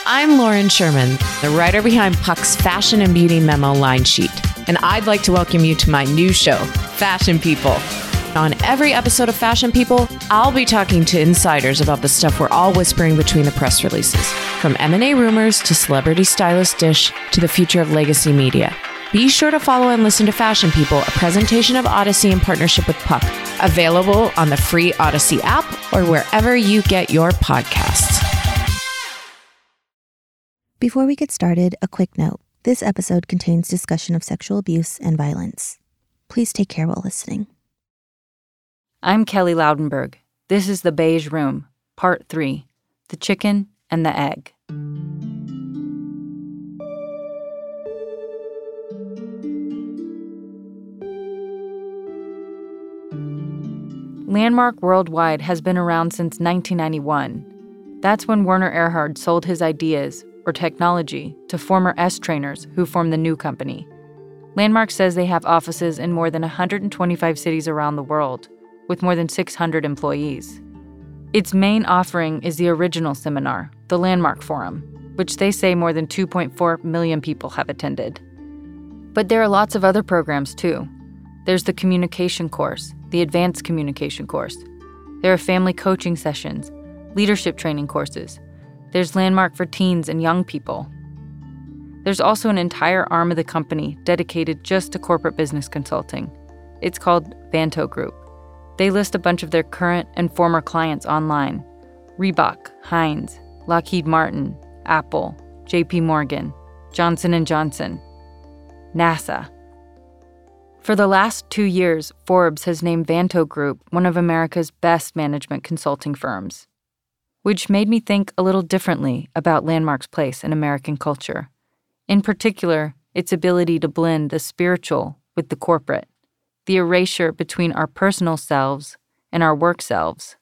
I'm Lauren Sherman, the writer behind Puck's Fashion and Beauty Memo line sheet, and I'd like to welcome you to my new show, Fashion People. On every episode of Fashion People, I'll be talking to insiders about the stuff we're all whispering between the press releases, from M&A rumors to celebrity stylist dish to the future of legacy media. Be sure to follow and listen to Fashion People, a presentation of Odyssey in partnership with Puck, available on the free Odyssey app or wherever you get your podcasts. Before we get started, a quick note. This episode contains discussion of sexual abuse and violence. Please take care while listening. I'm Kelly Loudenberg. This is The Beige Room, Part 3, The Chicken and the Egg. Landmark Worldwide has been around since 1991. That's when Werner Erhard sold his ideas, or technology, to former S trainers who formed the new company. Landmark says they have offices in more than 125 cities around the world, with more than 600 employees. Its main offering is the original seminar, the Landmark Forum, which they say more than 2.4 million people have attended. But there are lots of other programs too. There's the communication course, the advanced communication course. There are family coaching sessions, leadership training courses. There's Landmark for teens and young people. There's also an entire arm of the company dedicated just to corporate business consulting. It's called Vanto Group. They list a bunch of their current and former clients online: Reebok, Heinz, Lockheed Martin, Apple, JP Morgan, Johnson & Johnson, NASA. For the last 2 years, Forbes has named Vanto Group one of America's best management consulting firms, which made me think a little differently about Landmark's place in American culture. In particular, its ability to blend the spiritual with the corporate, the erasure between our personal selves and our work selves.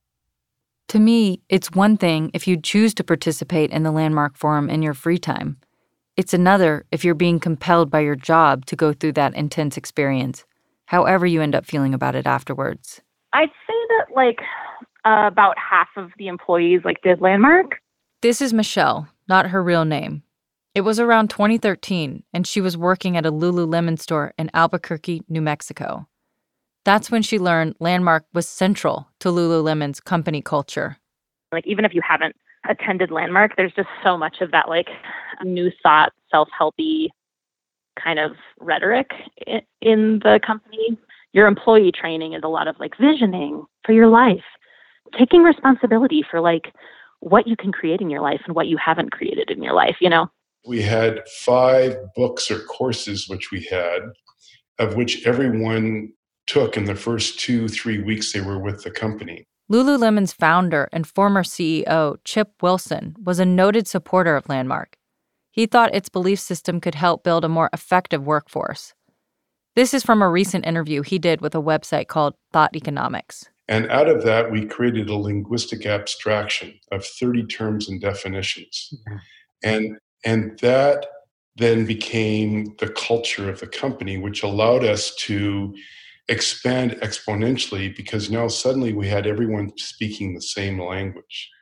To me, it's one thing if you choose to participate in the Landmark Forum in your free time. It's another if you're being compelled by your job to go through that intense experience, however you end up feeling about it afterwards. I'd say that, about half of the employees, did Landmark. This is Michelle, not her real name. It was around 2013, and she was working at a Lululemon store in Albuquerque, New Mexico. That's when she learned Landmark was central to Lululemon's company culture. Even if you haven't attended Landmark, there's just so much of that, new thought, self-helpy kind of rhetoric in the company. Your employee training is a lot of, visioning for your life, taking responsibility for, what you can create in your life and what you haven't created in your life, We had 5 books or courses which we had, of which everyone took in the first 2-3 weeks they were with the company. Lululemon's founder and former CEO, Chip Wilson, was a noted supporter of Landmark. He thought its belief system could help build a more effective workforce. This is from a recent interview he did with a website called Thought Economics. And out of that, we created a linguistic abstraction of 30 terms and definitions. Mm-hmm. And that then became the culture of the company, which allowed us to expand exponentially because now suddenly we had everyone speaking the same language.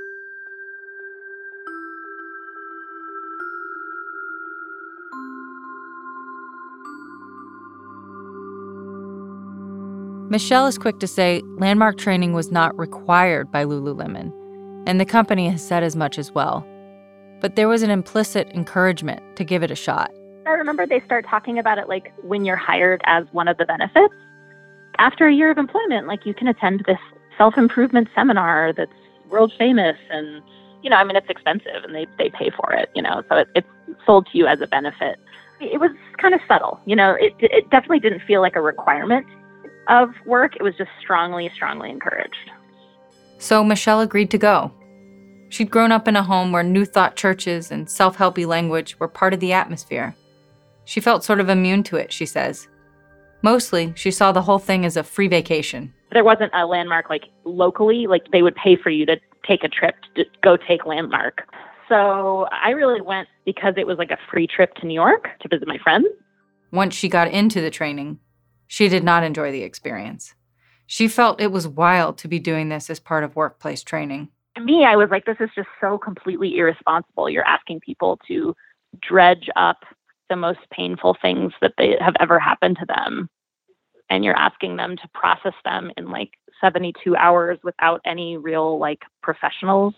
Michelle is quick to say Landmark training was not required by Lululemon, and the company has said as much as well. But there was an implicit encouragement to give it a shot. I remember they start talking about it when you're hired as one of the benefits. After a year of employment, you can attend this self-improvement seminar that's world famous and, it's expensive and they pay for it, so it's sold to you as a benefit. It was kind of subtle, it definitely didn't feel like a requirement of work. It was just strongly, strongly encouraged. So Michelle agreed to go. She'd grown up in a home where New Thought churches and self-helpy language were part of the atmosphere. She felt sort of immune to it, she says. Mostly, she saw the whole thing as a free vacation. There wasn't a Landmark locally, they would pay for you to take a trip to go take Landmark. So I really went because it was a free trip to New York to visit my friends. Once she got into the training, she did not enjoy the experience. She felt it was wild to be doing this as part of workplace training. to me, I was like, this is just so completely irresponsible. You're asking people to dredge up the most painful things that they have ever happened to them. And you're asking them to process them in like 72 hours without any real like professionals.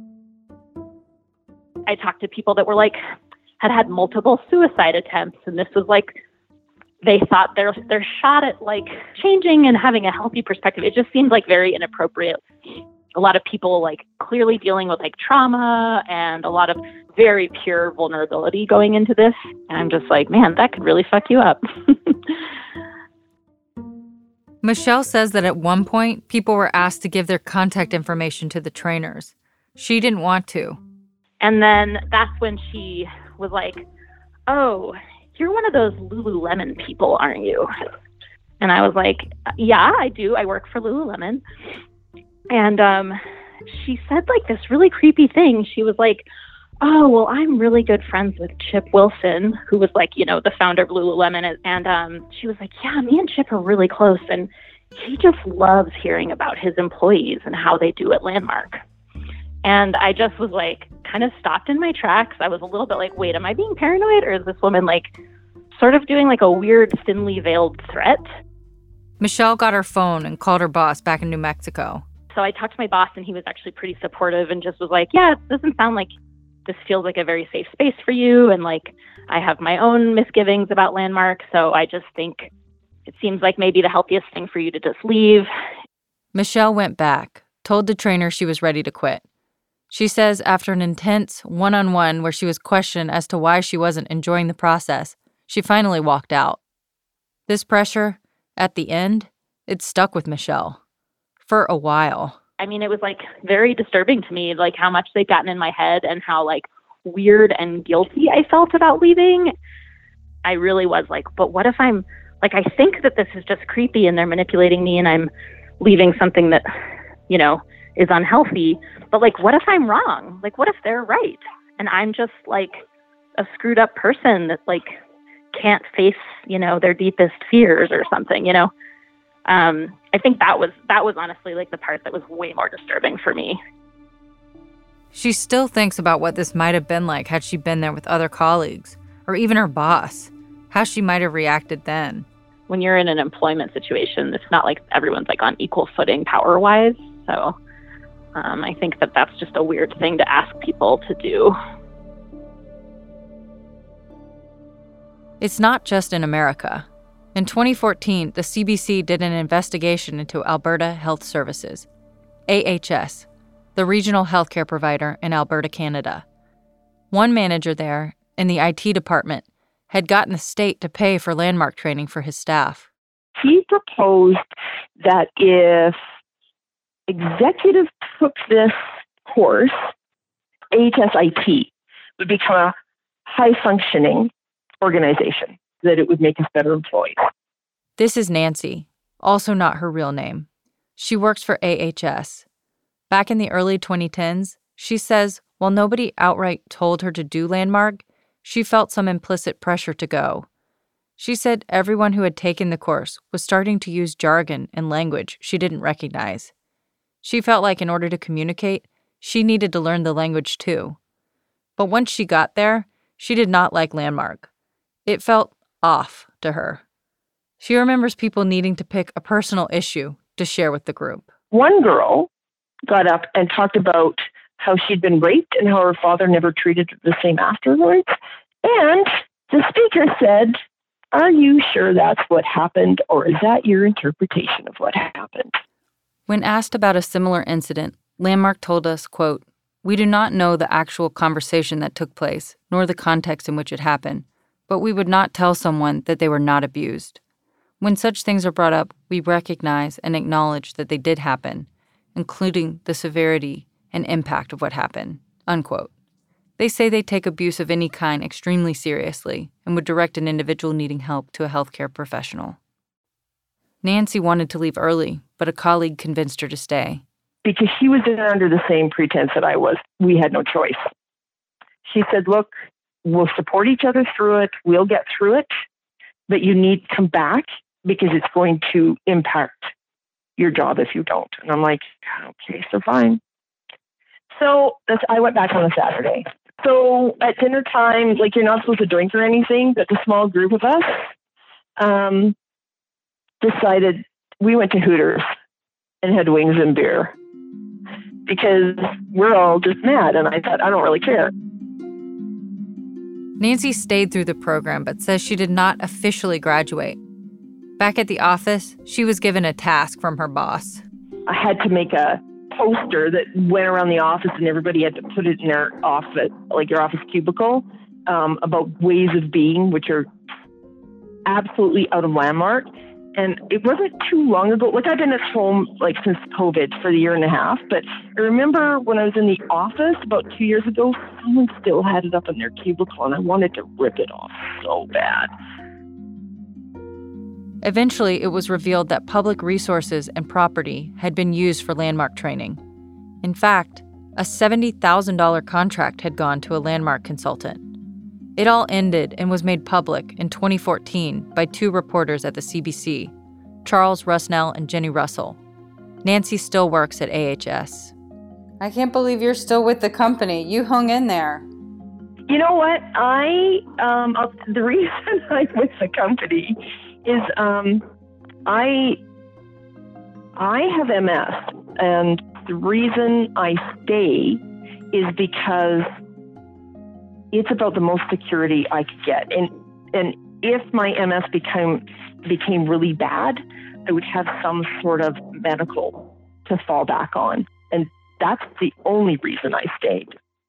I talked to people that were like, had multiple suicide attempts. And this was like, they thought their shot at like changing and having a healthy perspective. It just seemed like very inappropriate. A lot of people like clearly dealing with like trauma and a lot of very pure vulnerability going into this. And I'm just like, man, that could really fuck you up. Michelle says that at one point, people were asked to give their contact information to the trainers. She didn't want to. And then that's when she was like, oh, you're one of those Lululemon people, aren't you? And I was like, yeah, I do. I work for Lululemon. And she said like this really creepy thing. She was like, oh, well, I'm really good friends with Chip Wilson, who was like, you know, the founder of Lululemon. And she was like, yeah, me and Chip are really close. And he just loves hearing about his employees and how they do at Landmark. And I just was like, kind of stopped in my tracks. I was a little bit like, wait, am I being paranoid? Or is this woman like sort of doing like a weird thinly veiled threat? Michelle got her phone and called her boss back in New Mexico. So I talked to my boss and he was actually pretty supportive and just was like, yeah, it doesn't sound like this feels like a very safe space for you. And like, I have my own misgivings about Landmark. So I just think it seems like maybe the healthiest thing for you to just leave. Michelle went back, told the trainer she was ready to quit. She says after an intense one-on-one where she was questioned as to why she wasn't enjoying the process, she finally walked out. This pressure, at the end, it stuck with Michelle. For a while. I mean, it was like very disturbing to me, like how much they'd gotten in my head and how like weird and guilty I felt about leaving. I really was like, but what if I'm like, I think that this is just creepy and they're manipulating me and I'm leaving something that, you know, is unhealthy. But like, what if I'm wrong? Like, what if they're right? And I'm just like a screwed up person that like can't face, you know, their deepest fears or something, you know? I think that was honestly like the part that was way more disturbing for me. She still thinks about what this might have been like had she been there with other colleagues, or even her boss, how she might have reacted then. When you're in an employment situation, it's not like everyone's like on equal footing power-wise. So I think that that's just a weird thing to ask people to do. It's not just in America. In 2014, the CBC did an investigation into Alberta Health Services, AHS, the regional healthcare provider in Alberta, Canada. One manager there, in the IT department, had gotten the state to pay for Landmark training for his staff. He proposed that if executives took this course, AHS-IT would become a high-functioning organization, that it would make us better employees. This is Nancy, also not her real name. She works for AHS. Back in the early 2010s, she says while nobody outright told her to do Landmark, she felt some implicit pressure to go. She said everyone who had taken the course was starting to use jargon and language she didn't recognize. She felt like in order to communicate, she needed to learn the language too. But once she got there, she did not like Landmark. It felt off to her. She remembers people needing to pick a personal issue to share with the group. One girl got up and talked about how she'd been raped and how her father never treated her the same afterwards. And the speaker said, are you sure that's what happened, or is that your interpretation of what happened? When asked about a similar incident, Landmark told us, quote, we do not know the actual conversation that took place, nor the context in which it happened, but we would not tell someone that they were not abused. When such things are brought up, we recognize and acknowledge that they did happen, including the severity and impact of what happened, unquote. They say they take abuse of any kind extremely seriously and would direct an individual needing help to a healthcare professional. Nancy wanted to leave early, but a colleague convinced her to stay. Because she was there under the same pretense that I was. We had no choice. She said, look, we'll support each other through it. We'll get through it. But you need to come back because it's going to impact your job if you don't. And I'm like, okay, so fine. So I went back on a Saturday. So at dinner time, like, you're not supposed to drink or anything, but the small group of us decided we went to Hooters and had wings and beer because we're all just mad. And I thought, I don't really care. Nancy stayed through the program, but says she did not officially graduate. Back at the office, she was given a task from her boss. I had to make a poster that went around the office, and everybody had to put it in their office, like your office cubicle, about ways of being, which are absolutely out of Landmark. And it wasn't too long ago. Like, I've been at home like since COVID for the year and a half. But I remember when I was in the office about 2 years ago, someone still had it up in their cubicle, and I wanted to rip it off so bad. Eventually, it was revealed that public resources and property had been used for Landmark training. In fact, a $70,000 contract had gone to a Landmark consultant. It all ended and was made public in 2014 by two reporters at the CBC, Charles Rusnell and Jenny Russell. Nancy still works at AHS. I can't believe you're still with the company. You hung in there. You know what? The reason I'm with the company is I have MS, and the reason I stay is because it's about the most security I could get. And if my MS became really bad, I would have some sort of medical to fall back on. And that's the only reason I stayed.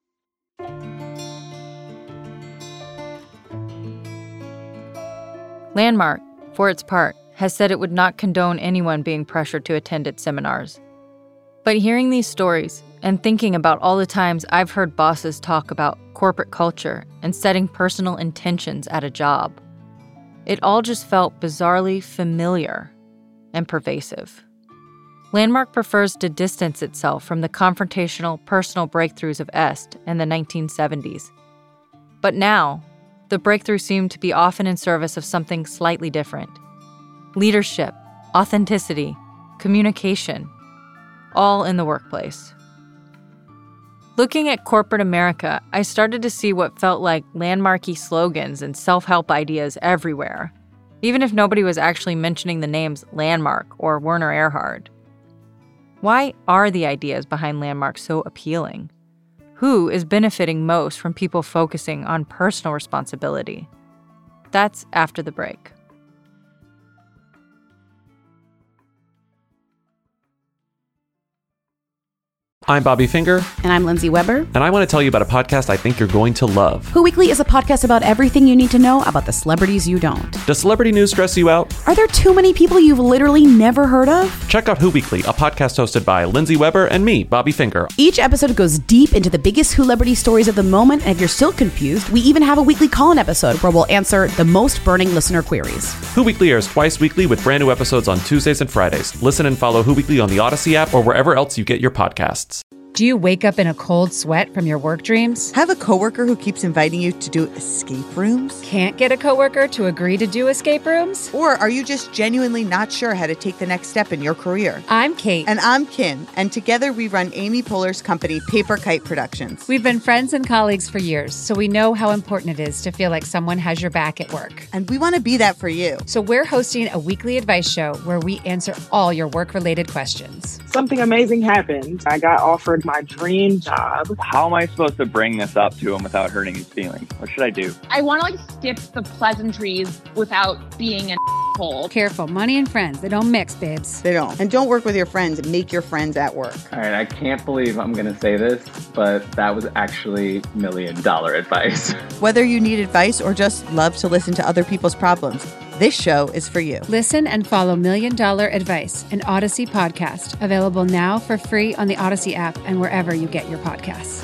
Landmark, for its part, has said it would not condone anyone being pressured to attend its seminars. But hearing these stories and thinking about all the times I've heard bosses talk about corporate culture and setting personal intentions at a job, it all just felt bizarrely familiar and pervasive. Landmark prefers to distance itself from the confrontational personal breakthroughs of Est in the 1970s. But now, the breakthrough seemed to be often in service of something slightly different. Leadership, authenticity, communication, all in the workplace. Looking at corporate America, I started to see what felt like landmarky slogans and self-help ideas everywhere, even if nobody was actually mentioning the names Landmark or Werner Erhard. Why are the ideas behind Landmark so appealing? Who is benefiting most from people focusing on personal responsibility? That's after the break. I'm Bobby Finger. And I'm Lindsay Weber. And I want to tell you about a podcast I think you're going to love. Who Weekly is a podcast about everything you need to know about the celebrities you don't. Does celebrity news stress you out? Are there too many people you've literally never heard of? Check out Who Weekly, a podcast hosted by Lindsay Weber and me, Bobby Finger. Each episode goes deep into the biggest Who-lebrity stories of the moment, and if you're still confused, we even have a weekly call-in episode where we'll answer the most burning listener queries. Who Weekly airs twice weekly with brand new episodes on Tuesdays and Fridays. Listen and follow Who Weekly on the Odyssey app or wherever else you get your podcasts. Do you wake up in a cold sweat from your work dreams? Have a coworker who keeps inviting you to do escape rooms? Can't get a coworker to agree to do escape rooms? Or are you just genuinely not sure how to take the next step in your career? I'm Kate. And I'm Kim. And together we run Amy Poehler's company, Paper Kite Productions. We've been friends and colleagues for years, so we know how important it is to feel like someone has your back at work. And we want to be that for you. So we're hosting a weekly advice show where we answer all your work-related questions. Something amazing happened. I got offered my dream job. How am I supposed to bring this up to him without hurting his feelings? What should I do? I want to skip the pleasantries without being an asshole. Careful, money and friends, they don't mix, babes. They don't. And don't work with your friends. Make your friends at work. All right, I can't believe I'm going to say this, but that was actually $1 million advice. Whether you need advice or just love to listen to other people's problems, this show is for you. Listen and follow $1 Million Advice, an Odyssey podcast, available now for free on the Odyssey app and wherever you get your podcasts.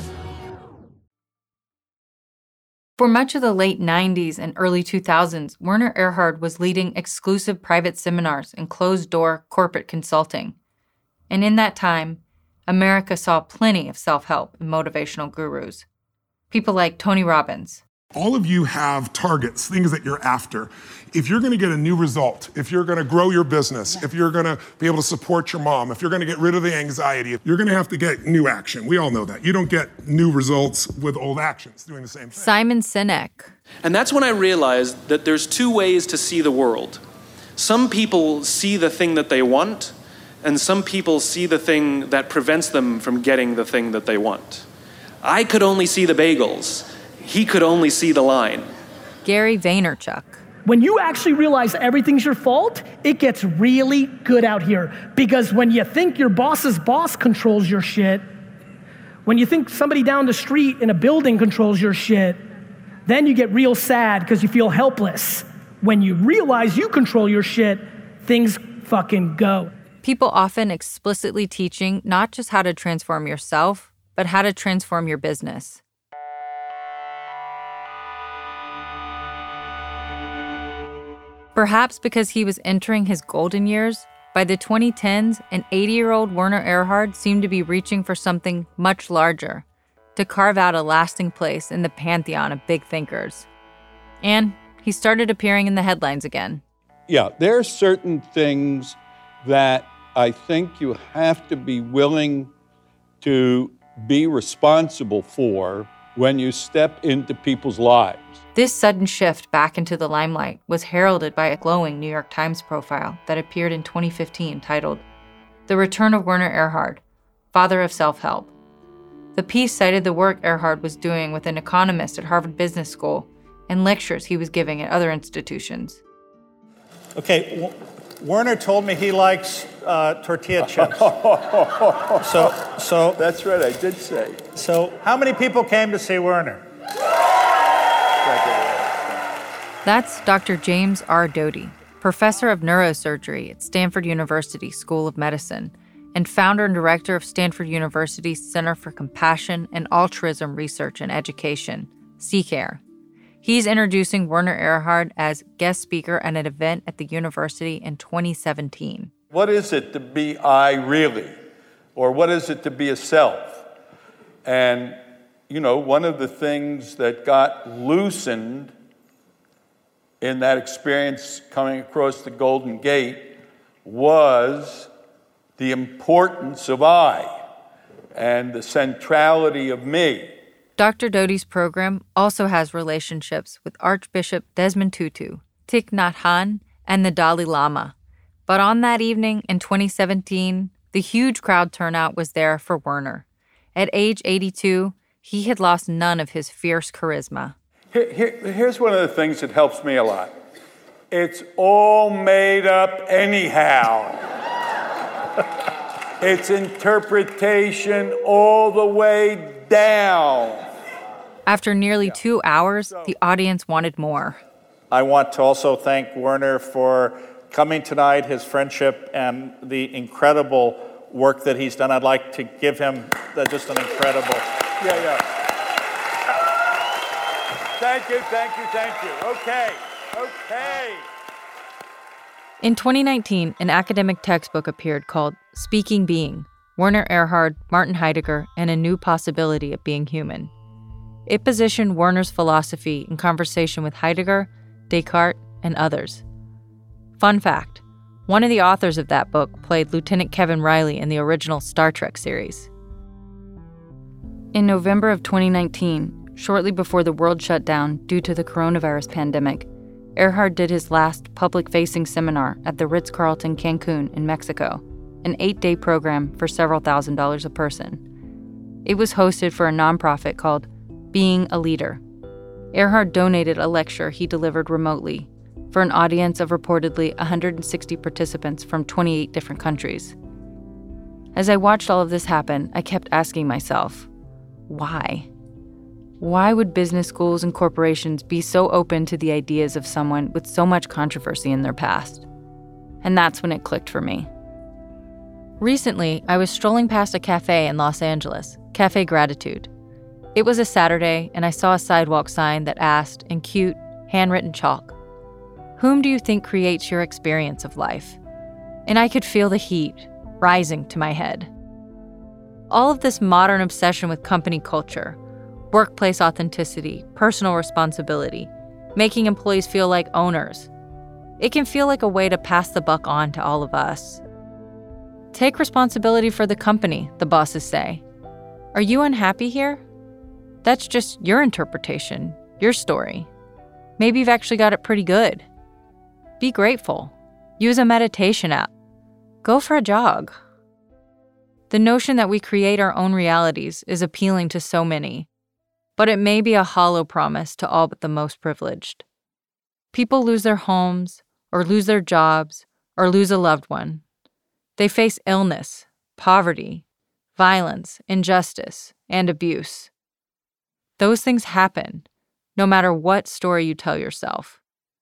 For much of the late 90s and early 2000s, Werner Erhard was leading exclusive private seminars and closed-door corporate consulting. And in that time, America saw plenty of self-help and motivational gurus. People like Tony Robbins. All of you have targets, things that you're after. If you're going to get a new result, if you're going to grow your business, if you're going to be able to support your mom, if you're going to get rid of the anxiety, you're going to have to get new action. We all know that. You don't get new results with old actions doing the same thing. Simon Sinek. And that's when I realized that there's two ways to see the world. Some people see the thing that they want, and some people see the thing that prevents them from getting the thing that they want. I could only see the bagels. He could only see the line. Gary Vaynerchuk. When you actually realize everything's your fault, it gets really good out here. Because when you think your boss's boss controls your shit, when you think somebody down the street in a building controls your shit, then you get real sad because you feel helpless. When you realize you control your shit, things fucking go. People often explicitly teaching not just how to transform yourself, but how to transform your business. Perhaps because he was entering his golden years, by the 2010s, an 80-year-old Werner Erhard seemed to be reaching for something much larger, to carve out a lasting place in the pantheon of big thinkers. And he started appearing in the headlines again. Yeah, there are certain things that I think you have to be willing to be responsible for when you step into people's lives. This sudden shift back into the limelight was heralded by a glowing New York Times profile that appeared in 2015 titled, "The Return of Werner Erhard, Father of Self-Help." The piece cited the work Erhard was doing with an economist at Harvard Business School and lectures he was giving at other institutions. Okay, Werner told me he likes tortilla chips. So that's right, I did say. So how many people came to see Werner? That's Dr. James R. Doty, professor of neurosurgery at Stanford University School of Medicine and founder and director of Stanford University's Center for Compassion and Altruism Research and Education, CCARE. He's introducing Werner Erhard as guest speaker at an event at the university in 2017. What is it to be I really? Or what is it to be a self? And, you know, one of the things that got loosened in that experience coming across the Golden Gate was the importance of I and the centrality of me. Dr. Doty's program also has relationships with Archbishop Desmond Tutu, Thich Nhat Hanh, and the Dalai Lama. But on that evening in 2017, the huge crowd turnout was there for Werner. At age 82, he had lost none of his fierce charisma. Here's one of the things that helps me a lot. It's all made up anyhow. It's interpretation all the way down. After nearly 2 hours, the audience wanted more. I want to also thank Werner for coming tonight, his friendship, and the incredible work that he's done. I'd like to give him just an incredible... Yeah. Thank you. Okay. In 2019, an academic textbook appeared called Speaking Being, Werner Erhard, Martin Heidegger, and a New Possibility of Being Human. It positioned Werner's philosophy in conversation with Heidegger, Descartes, and others. Fun fact, one of the authors of that book played Lieutenant Kevin Riley in the original Star Trek series. In November of 2019, shortly before the world shut down due to the coronavirus pandemic, Erhard did his last public-facing seminar at the Ritz-Carlton Cancun in Mexico, an 8-day program for several $1,000s a person. It was hosted for a nonprofit called Being a Leader. Erhard donated a lecture he delivered remotely for an audience of reportedly 160 participants from 28 different countries. As I watched all of this happen, I kept asking myself, why? Why would business schools and corporations be so open to the ideas of someone with so much controversy in their past? And that's when it clicked for me. Recently, I was strolling past a cafe in Los Angeles, Cafe Gratitude. It was a Saturday, and I saw a sidewalk sign that asked, in cute, handwritten chalk, "Whom do you think creates your experience of life?" And I could feel the heat rising to my head. All of this modern obsession with company culture, workplace authenticity, personal responsibility, making employees feel like owners. It can feel like a way to pass the buck on to all of us. Take responsibility for the company, the bosses say. Are you unhappy here? That's just your interpretation, your story. Maybe you've actually got it pretty good. Be grateful. Use a meditation app. Go for a jog. The notion that we create our own realities is appealing to so many, but it may be a hollow promise to all but the most privileged. People lose their homes, or lose their jobs, or lose a loved one. They face illness, poverty, violence, injustice, and abuse. Those things happen, no matter what story you tell yourself.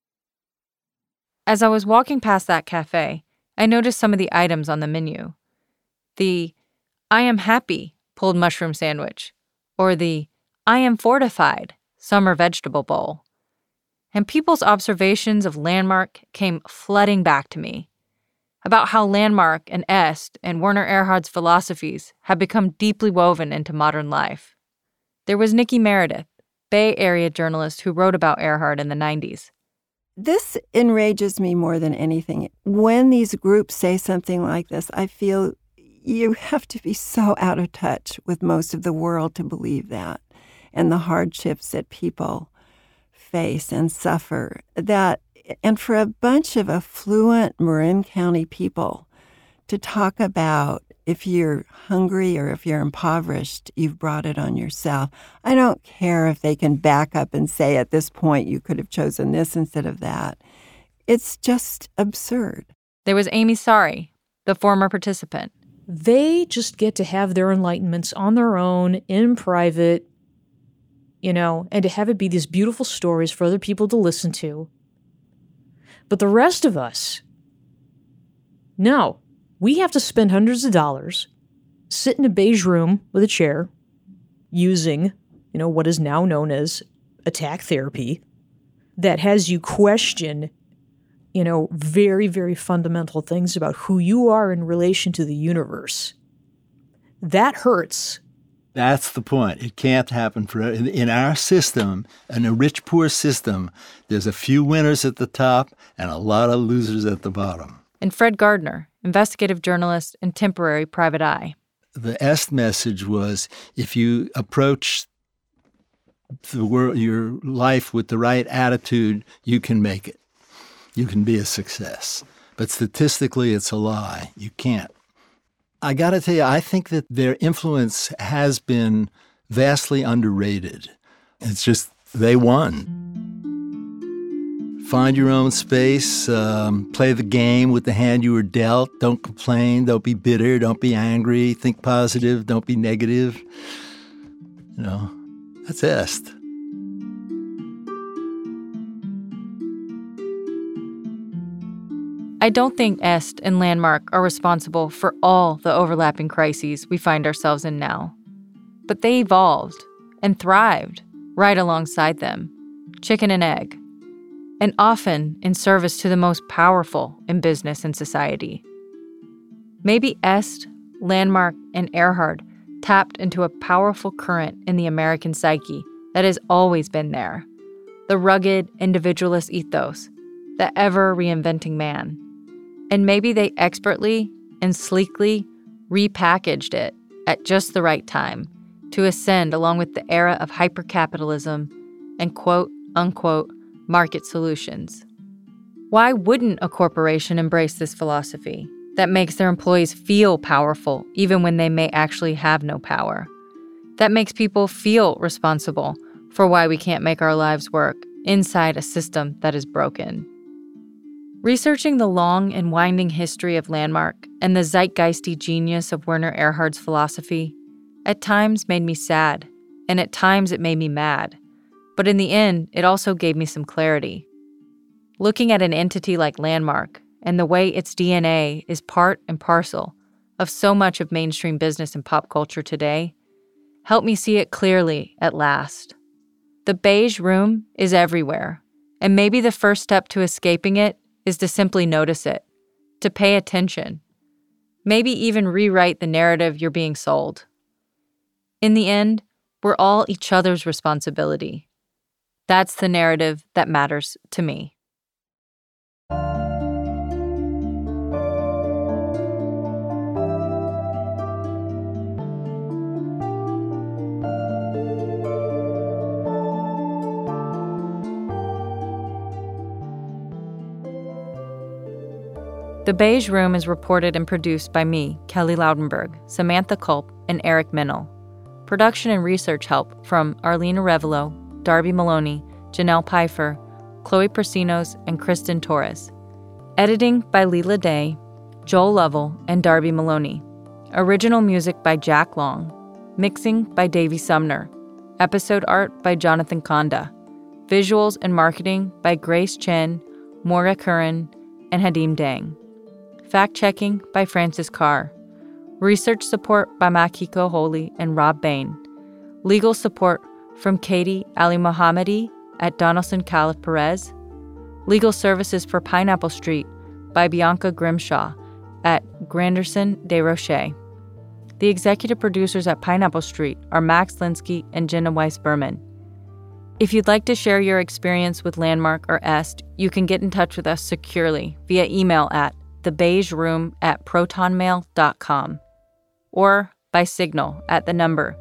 As I was walking past that cafe, I noticed some of the items on the menu. The I am happy pulled mushroom sandwich, or the I am fortified summer vegetable bowl. And people's observations of Landmark came flooding back to me, about how Landmark and Est and Werner Erhard's philosophies have become deeply woven into modern life. There was Nikki Meredith, Bay Area journalist who wrote about Erhard in the 90s. This enrages me more than anything. When these groups say something like this, I feel you have to be so out of touch with most of the world to believe that, and the hardships that people face and suffer. And for a bunch of affluent Marin County people to talk about if you're hungry or if you're impoverished, you've brought it on yourself. I don't care if they can back up and say at this point you could have chosen this instead of that. It's just absurd. There was Amy Sari, the former participant. They just get to have their enlightenments on their own, in private, and to have it be these beautiful stories for other people to listen to. But the rest of us, no, we have to spend hundreds of dollars, sit in a beige room with a chair, using, what is now known as attack therapy, that has you question, very, very fundamental things about who you are in relation to the universe. That hurts. That's the point. It can't happen in our system, in a rich-poor system, there's a few winners at the top and a lot of losers at the bottom. And Fred Gardner, investigative journalist and temporary private eye. The Est message was, if you approach the world, your life with the right attitude, you can make it. You can be a success. But statistically, it's a lie. You can't. I got to tell you, I think that their influence has been vastly underrated. It's just, they won. Find your own space, play the game with the hand you were dealt. Don't complain, don't be bitter, don't be angry, think positive, don't be negative. That's Est. I don't think Est and Landmark are responsible for all the overlapping crises we find ourselves in now. But they evolved and thrived right alongside them, chicken and egg, and often in service to the most powerful in business and society. Maybe Est, Landmark, and Erhard tapped into a powerful current in the American psyche that has always been there, the rugged individualist ethos, the ever-reinventing man. And maybe they expertly and sleekly repackaged it at just the right time to ascend along with the era of hypercapitalism and quote-unquote market solutions. Why wouldn't a corporation embrace this philosophy that makes their employees feel powerful even when they may actually have no power? That makes people feel responsible for why we can't make our lives work inside a system that is broken. Researching the long and winding history of Landmark and the zeitgeisty genius of Werner Erhard's philosophy at times made me sad, and at times it made me mad. But in the end, it also gave me some clarity. Looking at an entity like Landmark and the way its DNA is part and parcel of so much of mainstream business and pop culture today helped me see it clearly at last. The beige room is everywhere, and maybe the first step to escaping it is to simply notice it, to pay attention, maybe even rewrite the narrative you're being sold. In the end, We're all each other's responsibility. That's the narrative that matters to me. The Beige Room is reported and produced by me, Kelly Loudenberg, Samantha Culp, and Eric Minnell. Production and research help from Arlene Arevalo, Darby Maloney, Janelle Pfeiffer, Chloe Persinos, and Kristen Torres. Editing by Leela Day, Joel Lovell, and Darby Maloney. Original music by Jack Long. Mixing by Davey Sumner. Episode art by Jonathan Konda. Visuals and marketing by Grace Chen, Moira Curran, and Hadim Dang. Fact-checking by Francis Carr. Research support by Makiko Holy and Rob Bain. Legal support from Katie Ali Mohammadi at Donaldson Calif Perez. Legal services for Pineapple Street by Bianca Grimshaw at Granderson de Roche. The executive producers at Pineapple Street are Max Linsky and Jenna Weiss-Berman. If you'd like to share your experience with Landmark or EST, you can get in touch with us securely via email at thebeigeroom@protonmail.com or by signal at the number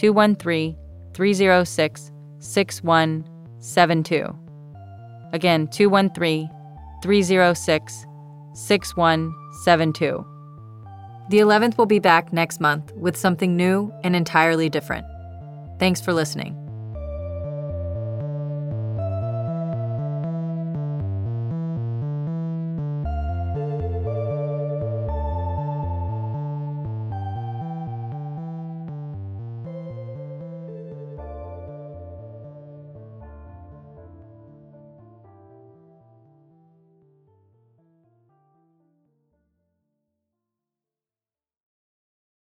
213-306-6172. Again, 213-306-6172. The 11th will be back next month with something new and entirely different. Thanks for listening.